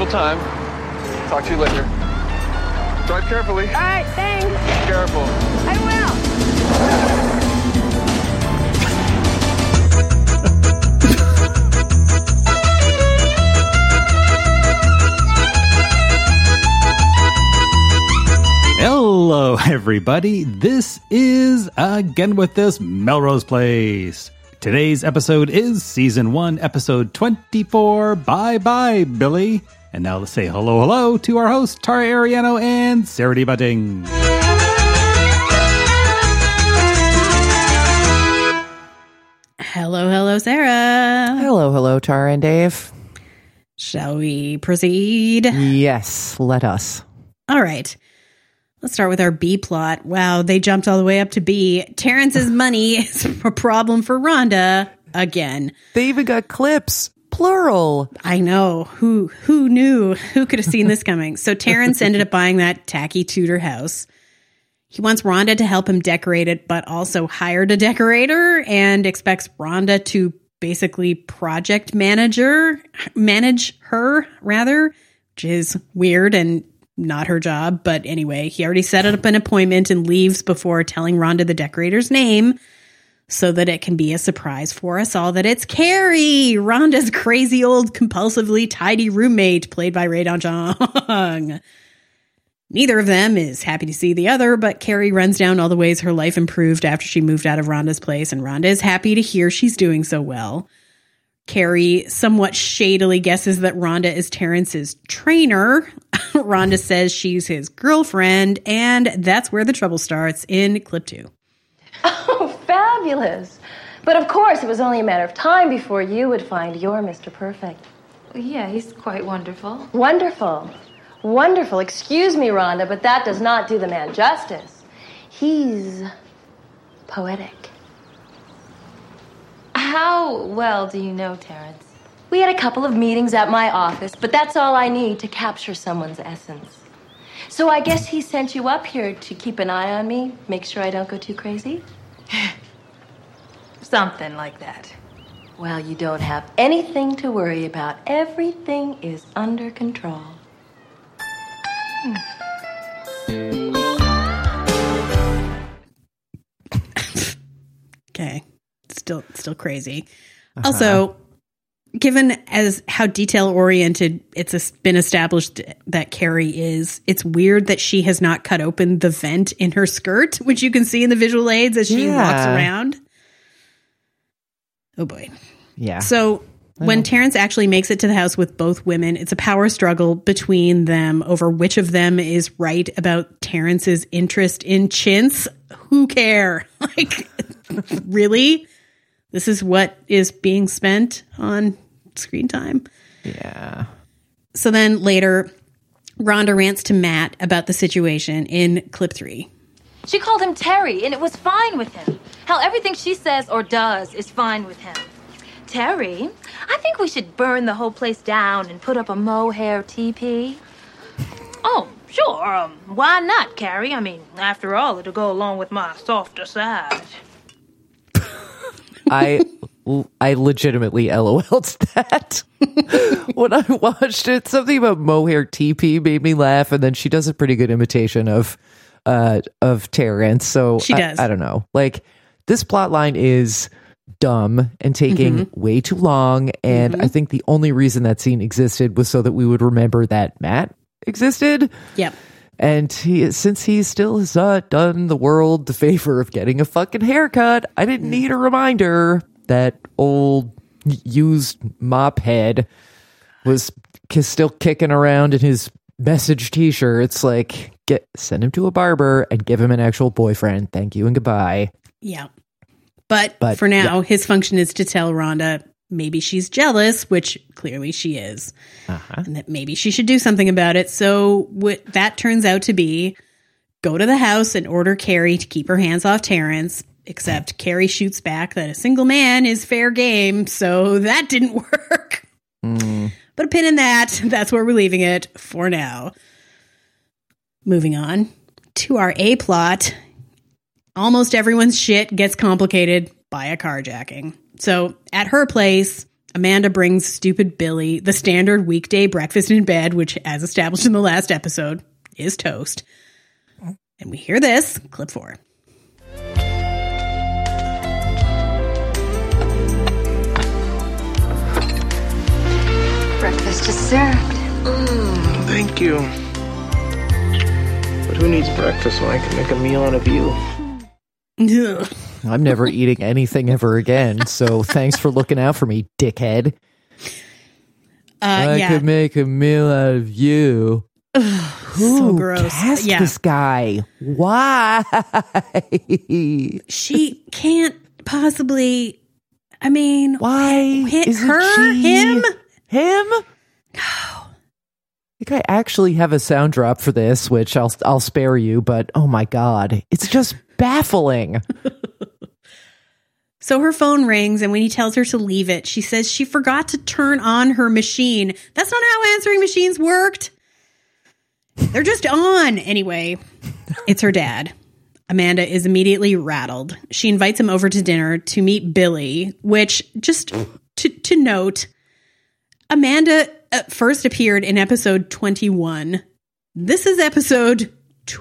time. Talk to you later. Drive carefully. All right, thanks. Be careful. I will. Hello, everybody. This is Again With This Melrose Place. Today's episode is Season 1, Episode 24. Bye-bye, Billy. And now let's say hello to our hosts, Tara Ariano and Sarah D. Budding. Hello, Sarah. Hello, Tara and Dave. Shall we proceed? Yes, let us. All right. Let's start with our B plot. Wow, they jumped all the way up to B. Terrence's money is a problem for Rhonda again. They even got clips. Plural. I know. Who knew? Who could have seen this coming? So Terrence ended up buying that tacky Tudor house. He wants Rhonda to help him decorate it, but also hired a decorator and expects Rhonda to basically project manage her, which is weird and not her job. But anyway, he already set up an appointment and leaves before telling Rhonda the decorator's name so that it can be a surprise for us all that it's Carrie, Rhonda's crazy old compulsively tidy roommate played by Ray Dong. Neither of them is happy to see the other, but Carrie runs down all the ways her life improved after she moved out of Rhonda's place, and Rhonda is happy to hear she's doing so well. Carrie somewhat shadily guesses that Rhonda is Terrence's trainer. Rhonda says she's his girlfriend, and that's where the trouble starts in clip 2. Oh, fabulous. But of course, it was only a matter of time before you would find your Mr. Perfect. Yeah, he's quite wonderful. Wonderful. Wonderful. Excuse me, Rhonda, but that does not do the man justice. He's poetic. How well do you know Terrence? We had a couple of meetings at my office, but that's all I need to capture someone's essence. So I guess he sent you up here to keep an eye on me, make sure I don't go too crazy? Something like that. Well, you don't have anything to worry about. Everything is under control. Okay. Still crazy. Also, given as how detail-oriented it's been established that Carrie is, it's weird that she has not cut open the vent in her skirt, which you can see in the visual aids as she walks around. Oh, boy. Yeah. So when Terrence actually makes it to the house with both women, it's a power struggle between them over which of them is right about Terrence's interest in chintz. Who care? Like, really? This is what is being spent on screen time? Yeah. So then later, Rhonda rants to Matt about the situation in clip 3. She called him Terry, and it was fine with him. Hell, everything she says or does is fine with him. Terry, I think we should burn the whole place down and put up a mohair teepee. Oh, sure. Why not, Carrie? I mean, after all, it'll go along with my softer side. I legitimately LOL'd that when I watched it. Something about mohair TP made me laugh, and then she does a pretty good imitation of Terrence. So she does. I don't know. Like, this plot line is dumb and taking way too long, and I think the only reason that scene existed was so that we would remember that Matt existed. Yep. And since he still has not done the world the favor of getting a fucking haircut, I didn't need a reminder that old used mop head was still kicking around in his message t-shirts. Like, send him to a barber and give him an actual boyfriend. Thank you and goodbye. Yeah. But for now, his function is to tell Rhonda maybe she's jealous, which clearly she is, and that maybe she should do something about it. So what that turns out to be, go to the house and order Carrie to keep her hands off Terrence, except Carrie shoots back that a single man is fair game, so that didn't work. But a pin in that. That's where we're leaving it for now. Moving on to our A plot. Almost everyone's shit gets complicated by a carjacking. So at her place, Amanda brings stupid Billy the standard weekday breakfast in bed, which, as established in the last episode, is toast. And we hear this, clip 4. Breakfast is served. Thank you. But who needs breakfast when I can make a meal out of you? Ugh. I'm never eating anything ever again, so thanks for looking out for me, dickhead. I could make a meal out of you. So gross. Cast this guy? Why? She can't possibly. I mean, why? Him? I think I actually have a sound drop for this, which I'll spare you, but oh my god, it's just baffling. So her phone rings, and when he tells her to leave it, she says she forgot to turn on her machine. That's not how answering machines worked. They're just on. Anyway, it's her dad. Amanda is immediately rattled. She invites him over to dinner to meet Billy, which, just to note, Amanda first appeared in episode 21. This is episode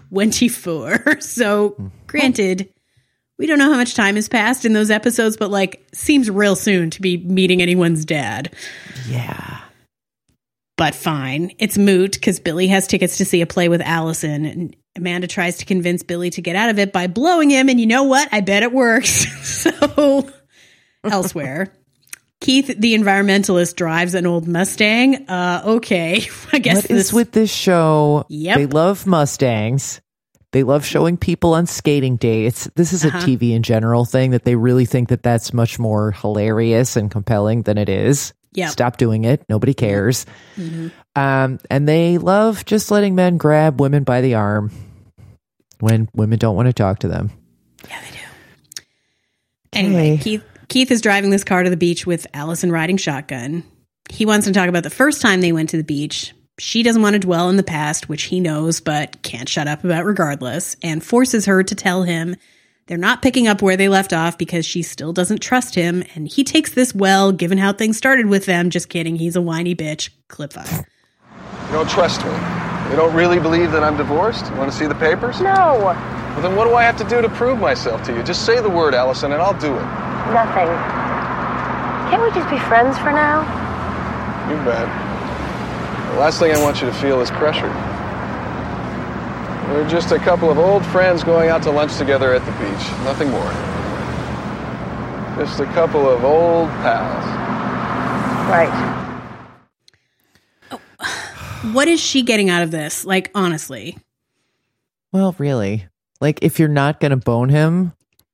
24. So, granted, we don't know how much time has passed in those episodes, but seems real soon to be meeting anyone's dad. Yeah. But fine. It's moot because Billy has tickets to see a play with Allison, and Amanda tries to convince Billy to get out of it by blowing him, and you know what? I bet it works. So, elsewhere. Keith, the environmentalist, drives an old Mustang. Okay, I guess what is with this show? Yep. They love Mustangs. They love showing people on skating dates. This is a TV in general thing that they really think that that's much more hilarious and compelling than it is. Yep. Stop doing it. Nobody cares. Mm-hmm. And they love just letting men grab women by the arm when women don't want to talk to them. Yeah, they do. Anyway, Keith is driving this car to the beach with Allison riding shotgun. He wants to talk about the first time they went to the beach. She doesn't want to dwell in the past, which he knows but can't shut up about regardless, and forces her to tell him they're not picking up where they left off because she still doesn't trust him, and he takes this well, given how things started with them. Just kidding, he's a whiny bitch. Clip 5. You don't trust me. You don't really believe that I'm divorced? You want to see the papers? No. Well, then what do I have to do to prove myself to you? Just say the word, Allison, and I'll do it. Nothing. Can't we just be friends for now? You bet. The last thing I want you to feel is pressure. We're just a couple of old friends going out to lunch together at the beach. Nothing more. Just a couple of old pals. Right. What is she getting out of this? Honestly. Well, really. If you're not going to bone him,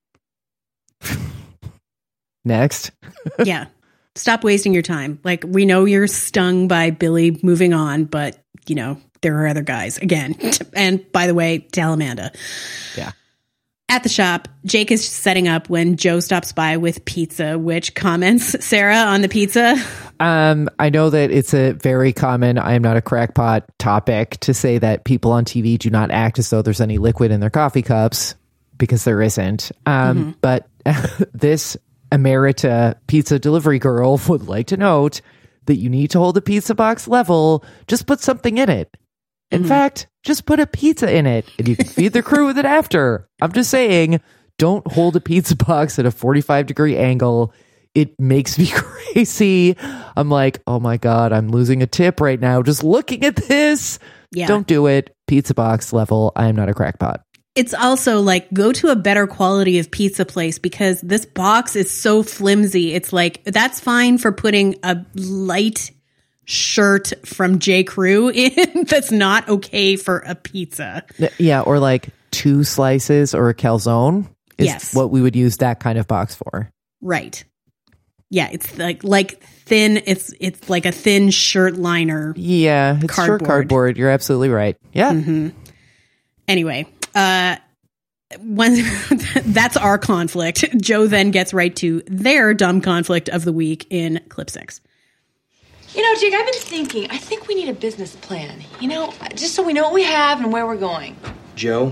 next. Yeah. Stop wasting your time. We know you're stung by Billy moving on, but, there are other guys. Again. And by the way, tell Amanda. Yeah. At the shop, Jake is setting up when Joe stops by with pizza, which comments, Sarah, on the pizza? I know that it's a very common I am not a crackpot topic to say that people on TV do not act as though there's any liquid in their coffee cups, because there isn't. But this Emerita pizza delivery girl would like to note that you need to hold the pizza box level. Just put something in it. In fact, just put a pizza in it and you can feed the crew with it after. I'm just saying, don't hold a pizza box at a 45-degree angle. It makes me crazy. I'm like, oh my God, I'm losing a tip right now just looking at this. Yeah. Don't do it. Pizza box level. I am not a crackpot. It's also go to a better quality of pizza place, because this box is so flimsy. It's that's fine for putting a light shirt from J. Crew in. That's not okay for a pizza. Yeah, or 2 slices or a calzone is what we would use that kind of box for. Right. Yeah, it's like thin. It's like a thin shirt liner. Yeah, it's short cardboard. You're absolutely right. Yeah. Mm-hmm. Anyway, when that's our conflict. Joe then gets right to their dumb conflict of the week in clip 6. Jake, I've been thinking, I think we need a business plan, just so we know what we have and where we're going. Joe,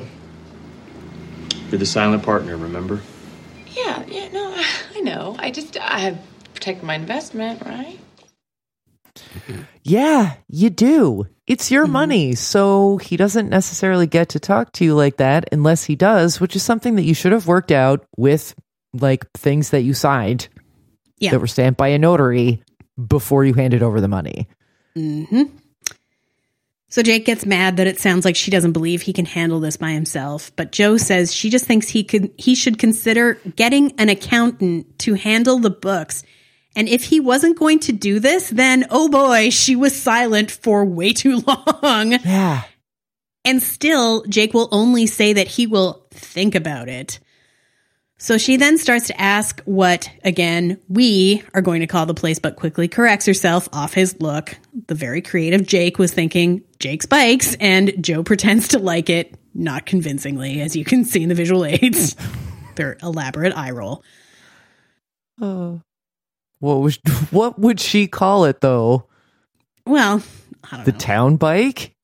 you're the silent partner, remember? Yeah, no, I know. I have protect my investment, right? Yeah, you do. It's your money, so he doesn't necessarily get to talk to you like that unless he does, which is something that you should have worked out with, like, things that you signed that were stamped by a notary before you handed over the money. So Jake gets mad that it sounds like she doesn't believe he can handle this by himself, but Jo says she just thinks he should consider getting an accountant to handle the books. And if he wasn't going to do this, then, oh boy, she was silent for way too long. Yeah. And still, Jake will only say that he will think about it. So she then starts to ask what, again, we are going to call the place, but quickly corrects herself off his look. The very creative Jake was thinking Jake's Bikes, and Jo pretends to like it, not convincingly, as you can see in the visual aids. Their elaborate eye roll. Oh. What would she call it, though? Well, I don't know. The town bike?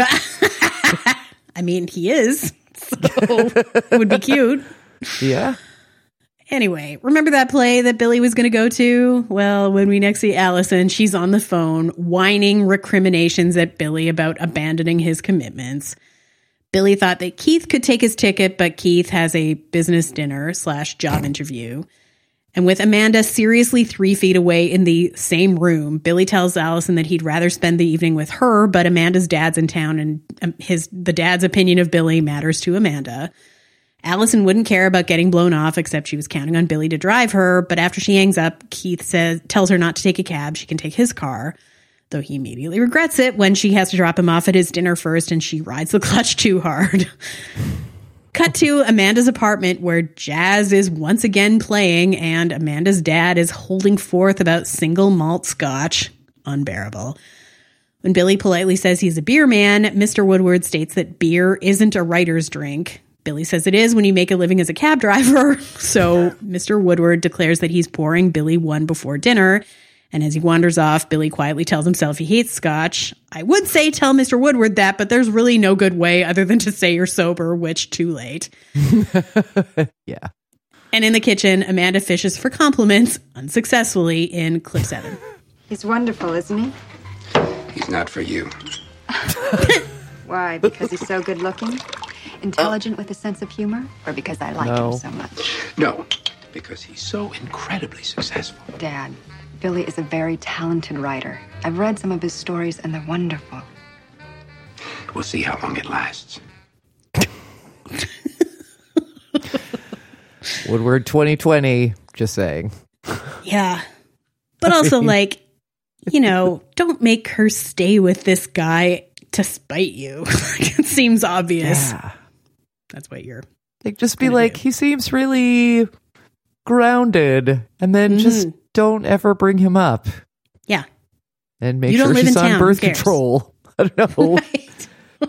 I mean, he is, so it would be cute. Yeah. Anyway, remember that play that Billy was going to go to? Well, when we next see Allison, she's on the phone whining recriminations at Billy about abandoning his commitments. Billy thought that Keith could take his ticket, but Keith has a business dinner/job interview. And with Amanda seriously 3 feet away in the same room, Billy tells Allison that he'd rather spend the evening with her, but Amanda's dad's in town, and the dad's opinion of Billy matters to Amanda. Allison wouldn't care about getting blown off, except she was counting on Billy to drive her. But after she hangs up, Keith tells her not to take a cab. She can take his car, though he immediately regrets it when she has to drop him off at his dinner first, and she rides the clutch too hard. Cut to Amanda's apartment, where jazz is once again playing, and Amanda's dad is holding forth about single malt scotch. Unbearable. When Billy politely says he's a beer man, Mr. Woodward states that beer isn't a writer's drink. Billy says it is when you make a living as a cab driver. So Mr. Woodward declares that he's pouring Billy one before dinner. And as he wanders off, Billy quietly tells himself he hates scotch. I would say tell Mr. Woodward that, but there's really no good way other than to say you're sober, which too late. Yeah. And in the kitchen, Amanda fishes for compliments unsuccessfully in clip 7. He's wonderful, isn't he? He's not for you. Why? Because he's so good looking? Intelligent with a sense of humor? Or because I like him so much? No, because he's so incredibly successful. Dad, Billy is a very talented writer. I've read some of his stories and they're wonderful. We'll see how long it lasts. Woodward 2020, just saying. Yeah. But also, like, you know, don't make her stay with this guy to spite you. It seems obvious. Yeah. That's what you're... Like, just be like, he seems really grounded, and then just don't ever bring him up. Yeah. And make sure she's on birth control. I don't know. Right.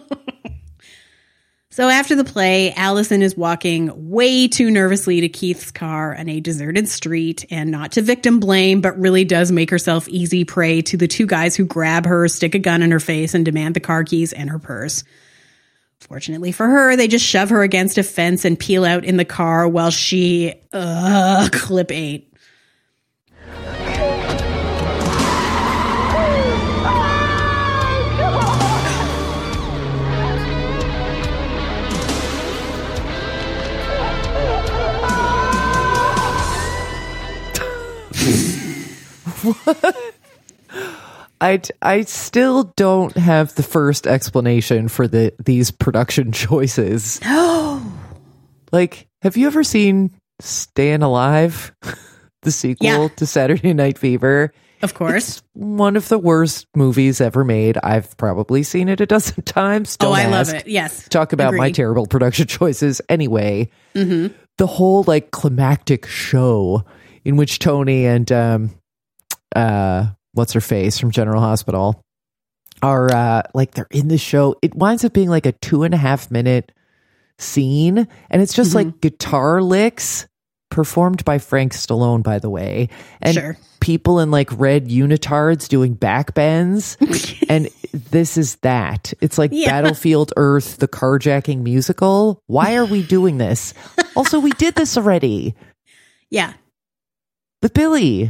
So after the play, Allison is walking way too nervously to Keith's car on a deserted street, and not to victim blame, but really does make herself easy prey to the two guys who grab her, stick a gun in her face, and demand the car keys and her purse. Fortunately for her, they just shove her against a fence and peel out in the car while she, clip 8. What? I still don't have the first explanation for these production choices. Oh. Like, have you ever seen Stayin' Alive? The sequel to Saturday Night Fever? Of course. It's one of the worst movies ever made. I've probably seen it a dozen times. Don't I love ask. it. Yes. Talk about my Agreed. terrible production choices. Anyway, the whole like climactic show in which Tony and what's her face from General Hospital are like they're in the show. It winds up being like a 2.5 minute scene, and it's just like guitar licks performed by Frank Stallone, by the way, and people in like red unitards doing back bends. And this is that. It's like Battlefield Earth, the carjacking musical. Why are we doing this? Also, we did this already. Yeah. With Billy.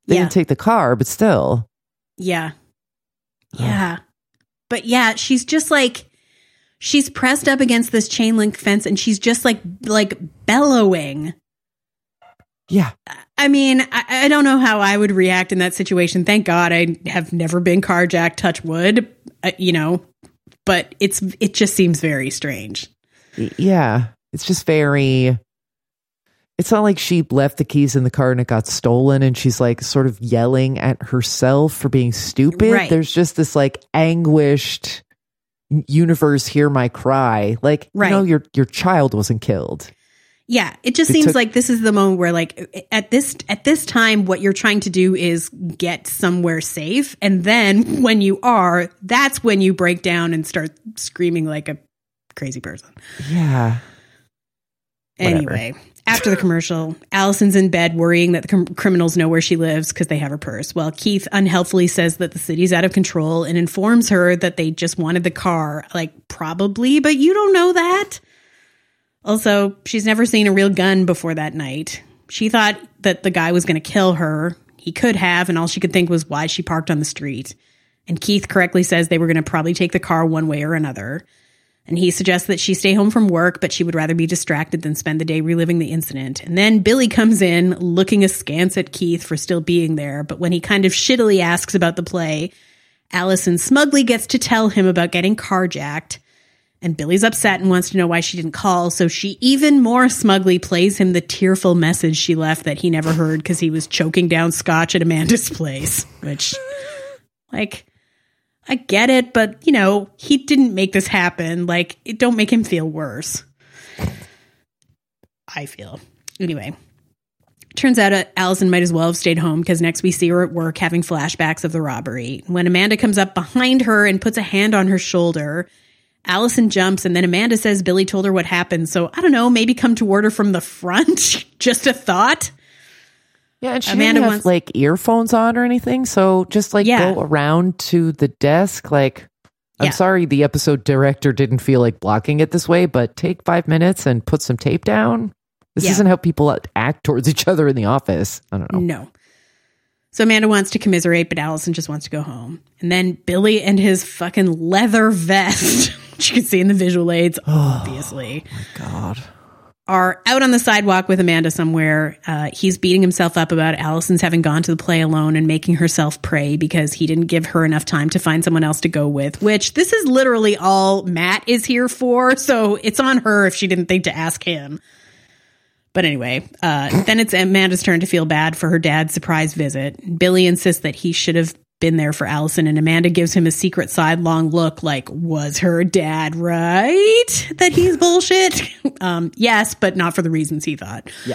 They didn't take the car, but still. Yeah. Yeah. But yeah, she's just like, she's pressed up against this chain link fence and she's just like bellowing. Yeah. I mean, I don't know how I would react in that situation. Thank God I have never been carjacked, touch wood, but it just seems very strange. Yeah. It's just very, it's not like she left the keys in the car and it got stolen and she's like sort of yelling at herself for being stupid. Right. There's just this like anguished universe, hear my cry. Like, your child wasn't killed. Yeah, it just seems like this is the moment where, like, at this time, what you're trying to do is get somewhere safe, and then when you are, that's when you break down and start screaming like a crazy person. Yeah. Anyway, after the commercial, Allison's in bed worrying that the criminals know where she lives because they have her purse. Well, Keith unhelpfully says that the city's out of control and informs her that they just wanted the car. Like, probably, but you don't know that. Also, she's never seen a real gun before that night. She thought that the guy was going to kill her. He could have, and all she could think was why she parked on the street. And Keith correctly says they were going to probably take the car one way or another. And he suggests that she stay home from work, but she would rather be distracted than spend the day reliving the incident. And then Billy comes in, looking askance at Keith for still being there. But when he kind of shittily asks about the play, Allison smugly gets to tell him about getting carjacked. And Billy's upset and wants to know why she didn't call, so she even more smugly plays him the tearful message she left that he never heard because he was choking down scotch at Amanda's place. Which, like, I get it, but, he didn't make this happen. Like, it don't make him feel worse. I feel. Anyway. Turns out Allison might as well have stayed home because next we see her at work having flashbacks of the robbery. When Amanda comes up behind her and puts a hand on her shoulder, Allison jumps, and then Amanda says Billy told her what happened. So, I don't know, maybe come toward her from the front? Just a thought? Yeah, and she didn't have, like, earphones on or anything, so just, like, go around to the desk. Like, I'm sorry the episode director didn't feel like blocking it this way, but take 5 minutes and put some tape down. This isn't how people act towards each other in the office. I don't know. No. So Amanda wants to commiserate, but Allison just wants to go home. And then Billy and his fucking leather vest, which you can see in the visual aids, obviously. Oh, my God. Are out on the sidewalk with Amanda somewhere. He's beating himself up about Allison's having gone to the play alone and making herself pray because he didn't give her enough time to find someone else to go with, which this is literally all Matt is here for. So it's on her if she didn't think to ask him. But anyway, then it's Amanda's turn to feel bad for her dad's surprise visit. Billy insists that he should have been there for Allison, and Amanda gives him a secret sidelong look like, was her dad right that he's bullshit? Yes, but not for the reasons he thought. Yeah.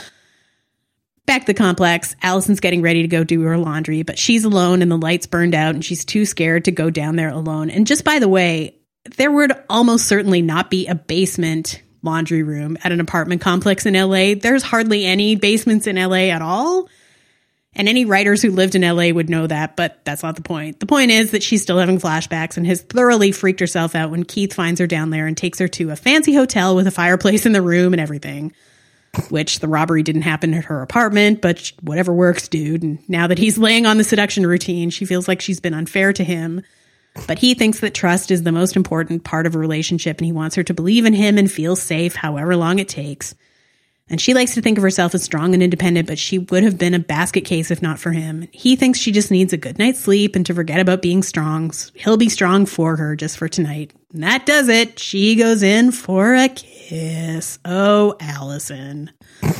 Back to the complex, Allison's getting ready to go do her laundry, but she's alone and the lights burned out and she's too scared to go down there alone. And just by the way, there would almost certainly not be a basement laundry room at an apartment complex in LA. There's hardly any basements in LA at all. And any writers who lived in LA would know that, but that's not the point. The point is that she's still having flashbacks and has thoroughly freaked herself out when Keith finds her down there and takes her to a fancy hotel with a fireplace in the room and everything, which the robbery didn't happen at her apartment, but whatever works, dude. And now that he's laying on the seduction routine, she feels like she's been unfair to him. But he thinks that trust is the most important part of a relationship, and he wants her to believe in him and feel safe however long it takes. And she likes to think of herself as strong and independent, but she would have been a basket case if not for him. He thinks she just needs a good night's sleep and to forget about being strong. He'll be strong for her just for tonight. And that does it. She goes in for a kiss. Oh, Allison.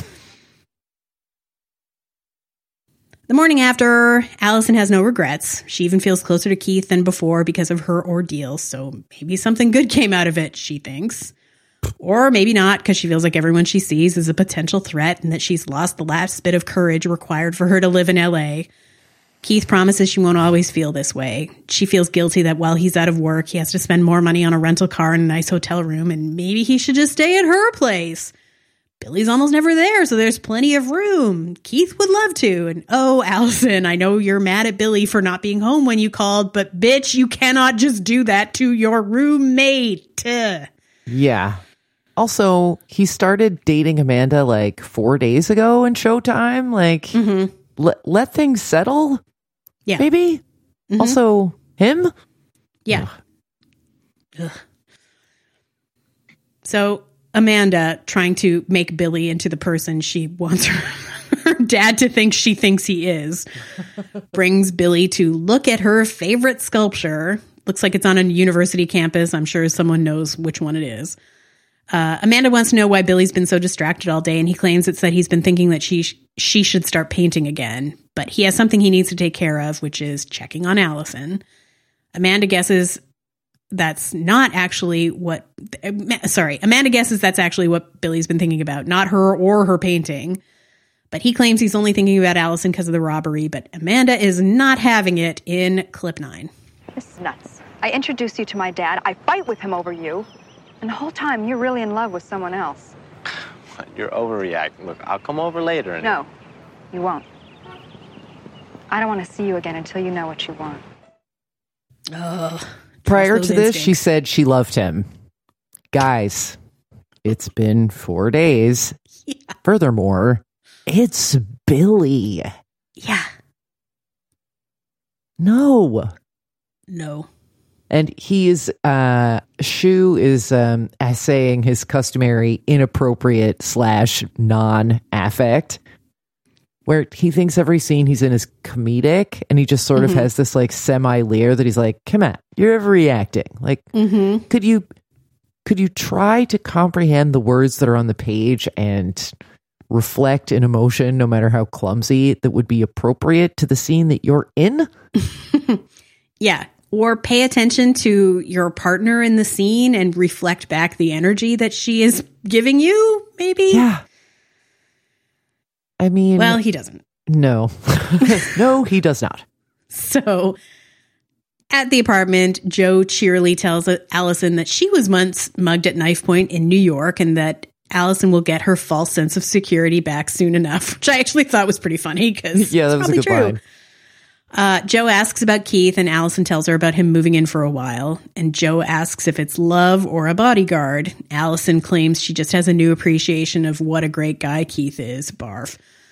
The morning after, Allison has no regrets. She even feels closer to Keith than before because of her ordeal, so maybe something good came out of it, she thinks. Or maybe not, because she feels like everyone she sees is a potential threat and that she's lost the last bit of courage required for her to live in LA. Keith promises she won't always feel this way. She feels guilty that while he's out of work, he has to spend more money on a rental car and a nice hotel room, and maybe he should just stay at her place. Billy's almost never there, so there's plenty of room. Keith would love to. And oh, Allison, I know you're mad at Billy for not being home when you called, but bitch, you cannot just do that to your roommate. Yeah. Also, he started dating Amanda like 4 days ago in Showtime. Like, let things settle. Yeah. Maybe. Mm-hmm. Also, him. Yeah. Ugh. So Amanda, trying to make Billy into the person she wants her dad to think she thinks he is, brings Billy to look at her favorite sculpture. Looks like it's on a university campus. I'm sure someone knows which one it is. Amanda wants to know why Billy's been so distracted all day, and he claims it's that he's been thinking that she should start painting again. But he has something he needs to take care of, which is checking on Allison. Amanda guesses that's actually what Billy's been thinking about, not her or her painting. But he claims he's only thinking about Allison because of the robbery, but Amanda is not having it in clip 9. This is nuts. I introduced you to my dad. I fight with him over you. And the whole time, you're really in love with someone else. You're overreacting. Look, I'll come over later. And... No, you won't. I don't want to see you again until you know what you want. Prior to this, she said she loved him. Guys, it's been 4 days. Yeah. Furthermore, it's Billy. Yeah. No. And he is, Shu is essaying his customary inappropriate / non-affect, where he thinks every scene he's in is comedic, and he just sort of has this like semi-leer that he's like, come on, you're overreacting. Like, could you try to comprehend the words that are on the page and reflect an emotion, no matter how clumsy, that would be appropriate to the scene that you're in? Yeah. Or pay attention to your partner in the scene and reflect back the energy that she is giving you, maybe? Yeah. I mean... Well, he doesn't. No. No, he does not. So, at the apartment, Joe cheerily tells Allison that she was once mugged at knife point in New York and that Allison will get her false sense of security back soon enough, which I actually thought was pretty funny because yeah, that was a good line. Joe asks about Keith, and Allison tells her about him moving in for a while. And Joe asks if it's love or a bodyguard. Allison claims she just has a new appreciation of what a great guy Keith is. Barf.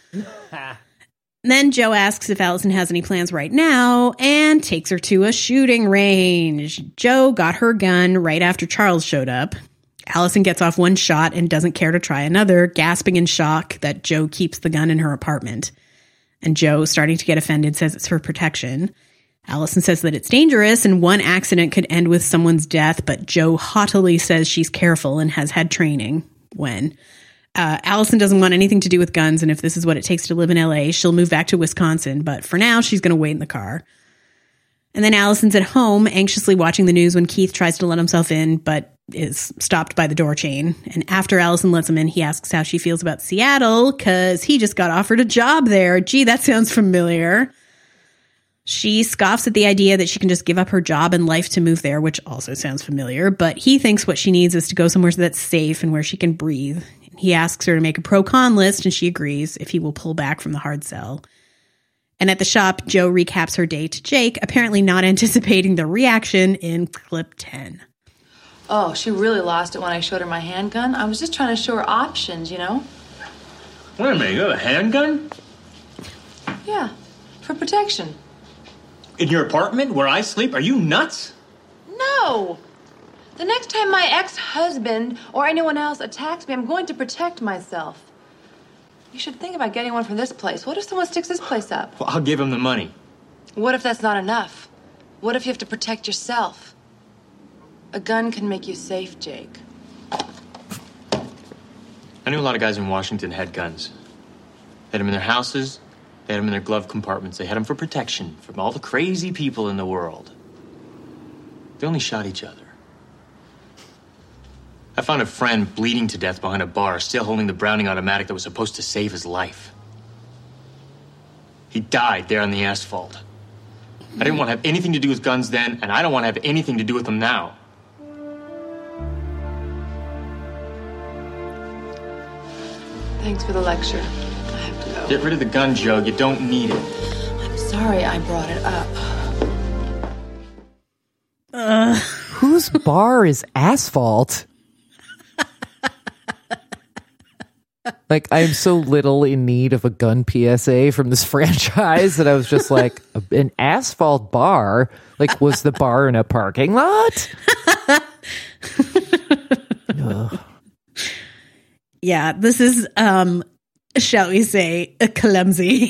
Then Joe asks if Allison has any plans right now and takes her to a shooting range. Joe got her gun right after Charles showed up. Allison gets off one shot and doesn't care to try another, gasping in shock that Joe keeps the gun in her apartment. And Joe, starting to get offended, says it's for protection. Allison says that it's dangerous and one accident could end with someone's death, but Joe haughtily says she's careful and has had training. When Allison doesn't want anything to do with guns, and if this is what it takes to live in LA, she'll move back to Wisconsin, but for now, she's going to wait in the car. And then Allison's at home, anxiously watching the news when Keith tries to let himself in, but is stopped by the door chain. And after Allison lets him in, he asks how she feels about Seattle, because he just got offered a job there. Gee, that sounds familiar. She scoffs at the idea that she can just give up her job and life to move there, which also sounds familiar, but he thinks what she needs is to go somewhere that's safe and where she can breathe. He asks her to make a pro-con list, and she agrees if he will pull back from the hard sell. And at the shop, Joe recaps her day to Jake, apparently not anticipating the reaction in clip 10. Oh, she really lost it when I showed her my handgun. I was just trying to show her options, you know? Wait a minute, you have a handgun? Yeah, for protection. In your apartment where I sleep? Are you nuts? No! The next time my ex-husband or anyone else attacks me, I'm going to protect myself. You should think about getting one from this place. What if someone sticks this place up? Well, I'll give him the money. What if that's not enough? What if you have to protect yourself? A gun can make you safe, Jake. I knew a lot of guys in Washington had guns. They had them in their houses. They had them in their glove compartments. They had them for protection from all the crazy people in the world. They only shot each other. I found a friend bleeding to death behind a bar, still holding the Browning automatic that was supposed to save his life. He died there on the asphalt. I didn't want to have anything to do with guns then, and I don't want to have anything to do with them now. Thanks for the lecture. I have to go. Get rid of the gun, Joe. You don't need it. I'm sorry I brought it up. Whose bar is asphalt? Like, I'm so little in need of a gun PSA from this franchise that I was just like, an asphalt bar? Like, was the bar in a parking lot? Yeah, this is, shall we say, clumsy.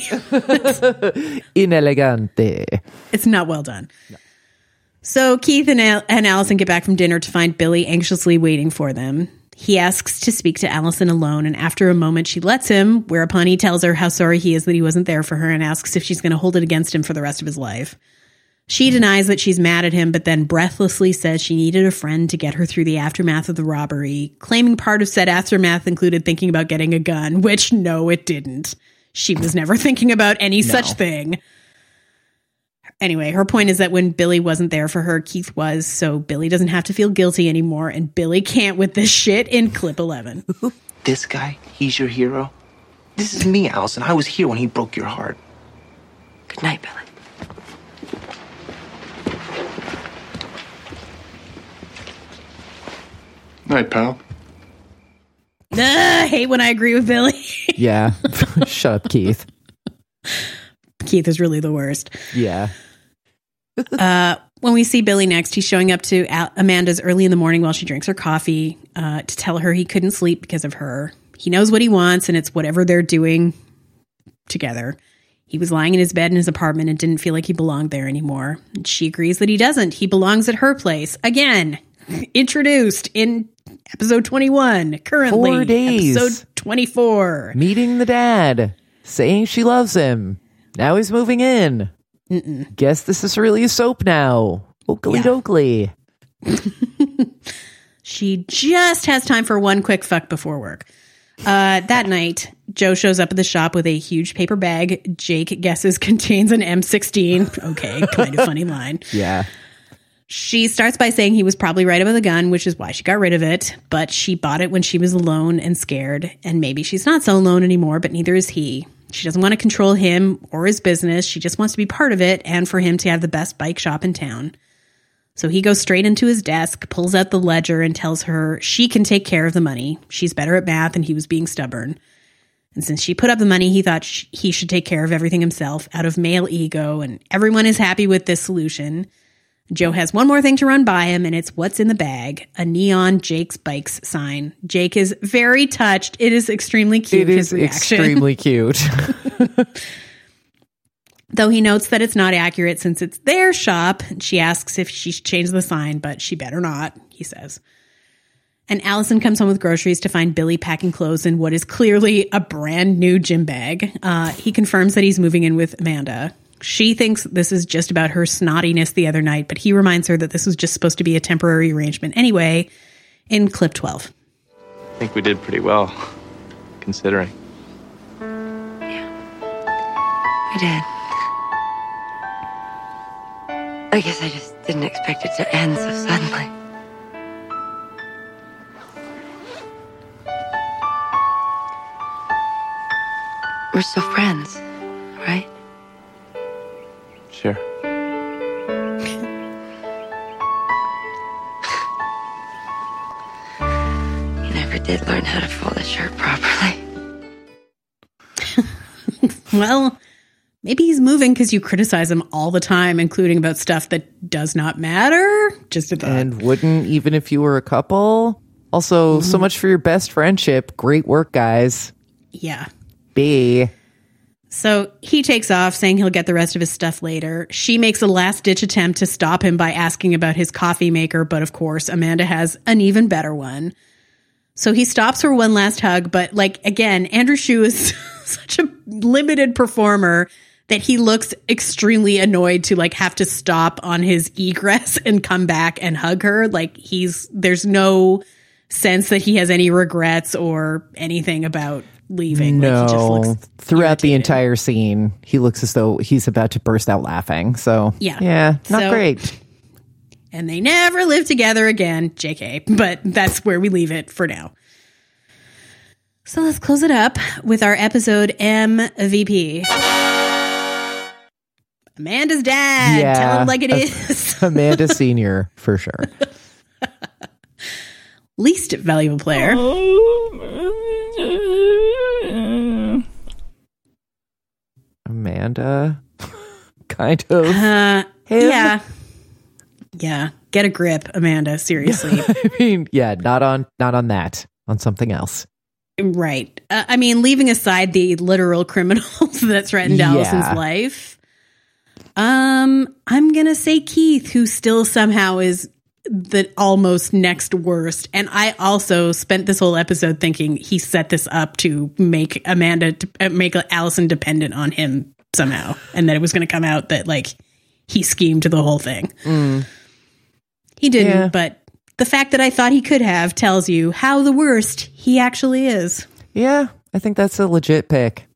Inelegante. It's not well done. No. So Keith and Allison get back from dinner to find Billy anxiously waiting for them. He asks to speak to Allison alone, and after a moment she lets him, whereupon he tells her how sorry he is that he wasn't there for her and asks if she's going to hold it against him for the rest of his life. She denies that she's mad at him, but then breathlessly says she needed a friend to get her through the aftermath of the robbery, claiming part of said aftermath included thinking about getting a gun, which no, it didn't. She was never thinking about any such thing. Anyway, her point is that when Billy wasn't there for her, Keith was, so Billy doesn't have to feel guilty anymore, and Billy can't with this shit in clip 11. This guy, he's your hero? This is me, Allison. I was here when he broke your heart. Good night, Billy. Night, pal. I hate when I agree with Billy. Yeah. Shut up, Keith. Keith is really the worst. Yeah. When we see Billy next, he's showing up to Amanda's early in the morning while she drinks her coffee to tell her he couldn't sleep because of her. He knows what he wants, and it's whatever they're doing together. He was lying in his bed in his apartment and didn't feel like he belonged there anymore. And she agrees that he doesn't. He belongs at her place. Again, introduced in episode 21, currently 4 days. Episode 24. Meeting the dad, saying she loves him. Now he's moving in. Guess this is really a soap now. Oakley dokley. She just has time for one quick fuck before work. That night, Joe shows up at the shop with a huge paper bag Jake guesses contains an M16. Okay, kind of funny line. Yeah. She starts by saying he was probably right about the gun, which is why she got rid of it, but she bought it when she was alone and scared, and maybe she's not so alone anymore, but neither is he. She doesn't want to control him or his business. She just wants to be part of it and for him to have the best bike shop in town. So he goes straight into his desk, pulls out the ledger, and tells her she can take care of the money. She's better at math, and he was being stubborn. And since she put up the money, he thought he should take care of everything himself out of male ego, and everyone is happy with this solution. Joe has one more thing to run by him, and it's what's in the bag, a neon Jake's Bikes sign. Jake is very touched. It is extremely cute. It is extremely cute. Though he notes that it's not accurate since it's their shop. She asks if she should change the sign, but she better not, he says. And Allison comes home with groceries to find Billy packing clothes in what is clearly a brand new gym bag. He confirms that he's moving in with Amanda. She thinks this is just about her snottiness the other night, but he reminds her that this was just supposed to be a temporary arrangement anyway in clip 12. I think we did pretty well, considering. Yeah, we did. I guess I just didn't expect it to end so suddenly. We're still friends, right? Sure. You never did learn how to fold a shirt properly. Well, maybe he's moving because you criticize him all the time, including about stuff that does not matter. Just a thought. And wouldn't, even if you were a couple. Also, so much for your best friendship. Great work, guys. Yeah. B. So he takes off, saying he'll get the rest of his stuff later. She makes a last-ditch attempt to stop him by asking about his coffee maker, but of course, Amanda has an even better one. So he stops for one last hug, but like, again, Andrew Shue is such a limited performer that he looks extremely annoyed to like have to stop on his egress and come back and hug her. Like there's no sense that he has any regrets or anything about leaving. No, like he just looks throughout irritated. the entire scene, he looks as though he's about to burst out laughing. So yeah, not great. And they never live together again, JK, but that's where we leave it for now. So let's close it up with our episode MVP. Amanda's dad. Yeah, Tell him like it is. Amanda Sr. for sure. Least valuable player. Amanda kind of him. him. Yeah. Get a grip, Amanda. Seriously. I mean, yeah, not on that. On something else. Right. I mean, leaving aside the literal criminals that threatened Allison's life, I'm going to say Keith, who still somehow is the almost next worst. And I also spent this whole episode thinking he set this up to make Allison dependent on him somehow. And that it was going to come out that, like, he schemed the whole thing. He didn't, but the fact that I thought he could have tells you how the worst he actually is. Yeah, I think that's a legit pick.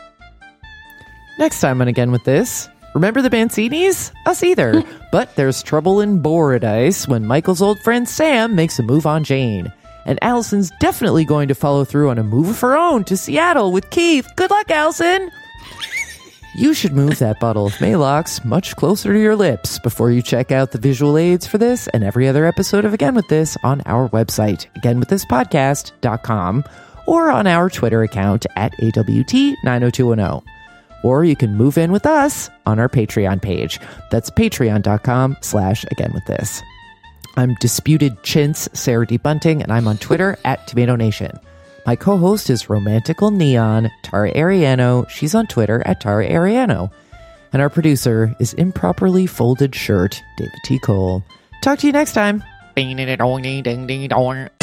Next time on Again With This, remember the Mancinis? Us either. But there's trouble in Borodise when Michael's old friend Sam makes a move on Jane. And Allison's definitely going to follow through on a move of her own to Seattle with Keith. Good luck, Allison! You should move that bottle of Maalox much closer to your lips before you check out the visual aids for this and every other episode of Again With This on our website, againwiththispodcast.com, or on our Twitter account at AWT90210. Or you can move in with us on our Patreon page. That's patreon.com/againwiththis. I'm Disputed Chintz, Sarah D. Bunting, and I'm on Twitter at Tomato Nation. My co-host is Romantical Neon, Tara Ariano. She's on Twitter at Tara Ariano. And our producer is Improperly Folded Shirt, David T. Cole. Talk to you next time.